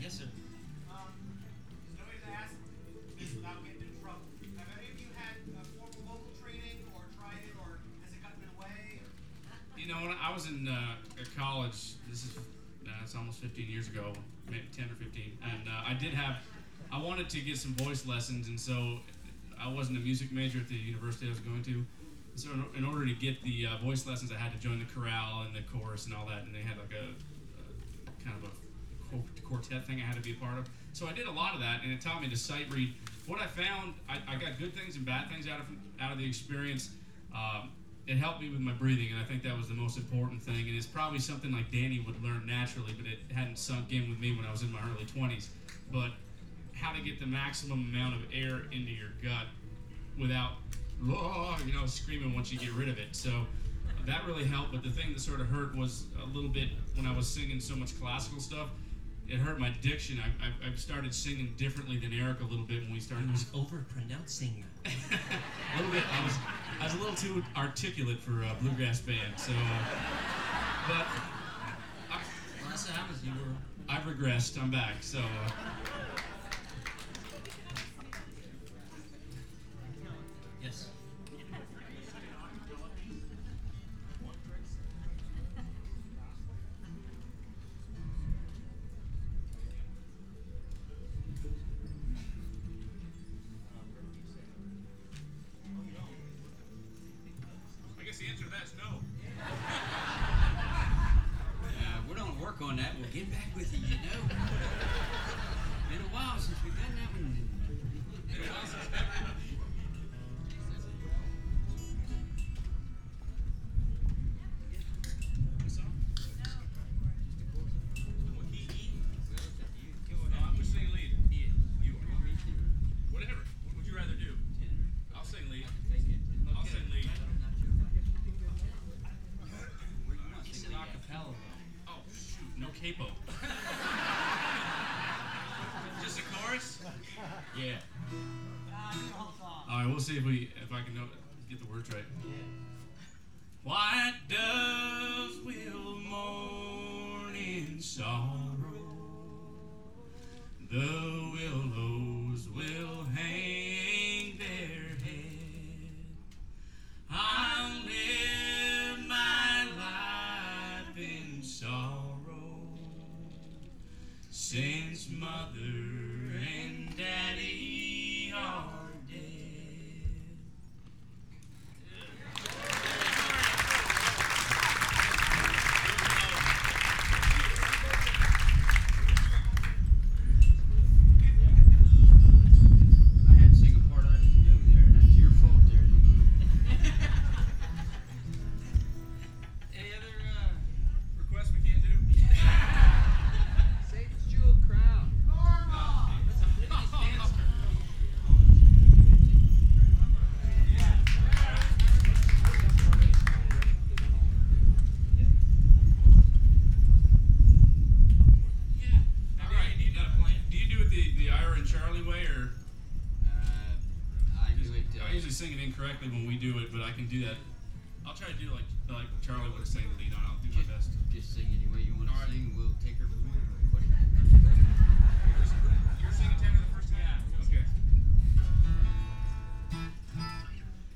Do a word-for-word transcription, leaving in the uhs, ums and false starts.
Yes, sir. Um, there's no way to ask this without getting in trouble. Have any of you had uh, formal vocal training or tried it, or has it gotten in the way? You know, when I was in uh, college, this is uh, it's almost fifteen years ago, maybe ten or fifteen, and uh, I did have, I wanted to get some voice lessons, and so I wasn't a music major at the university I was going to. So in, in order to get the uh, voice lessons, I had to join the chorale and the chorus and all that, and they had like a, a kind of a quartet thing I had to be a part of. So I did a lot of that, and it taught me to sight read. What I found, I, I got good things and bad things out of out of the experience. Um, it helped me with my breathing, and I think that was the most important thing. And it's probably something like Danny would learn naturally, but it hadn't sunk in with me when I was in my early twenties. But how to get the maximum amount of air into your gut without, you know, screaming once you get rid of it. So that really helped. But the thing that sort of hurt was a little bit when I was singing so much classical stuff. It hurt my diction. I, I, I started singing differently than Eric a little bit when we started. I was over-pronouncing. a little bit. I was I was a little too articulate for a bluegrass band. So, uh, but I, Well, that's what happens. You were. I've regressed. I'm back. So. Uh, Yes. I guess the answer to that is no. Uh, we're gonna work on that. We'll get back with you, you know. Been a while since we've done that one. Been a while since What song? What key? E? No, I'm just singing lead. You are. Whatever. What would you rather do? I'll sing lead. I'll sing lead. He said acapella. Oh, shoot. No capo. Just a chorus? Yeah. All right, we'll see if we if I can know, get the words right. White doves will mourn in sorrow. The willows will hang their head. I'll live my life in sorrow, since mother and daddy are dead. I had to sing a part I didn't do there. That's your fault there. Any other uh, requests we can't do? Satan's jewel crown. Yeah. All right. Do you, do you do it the, the Ira and Charlie way, or? Uh, I do it. Uh, I usually sing it incorrectly when we do it, but I can do that. I'll try to do it like like Charlie would have sang the lead on. I'll do my best. Just sing any way you want to All right. sing. We'll take her from there. What- You're singing tenor the first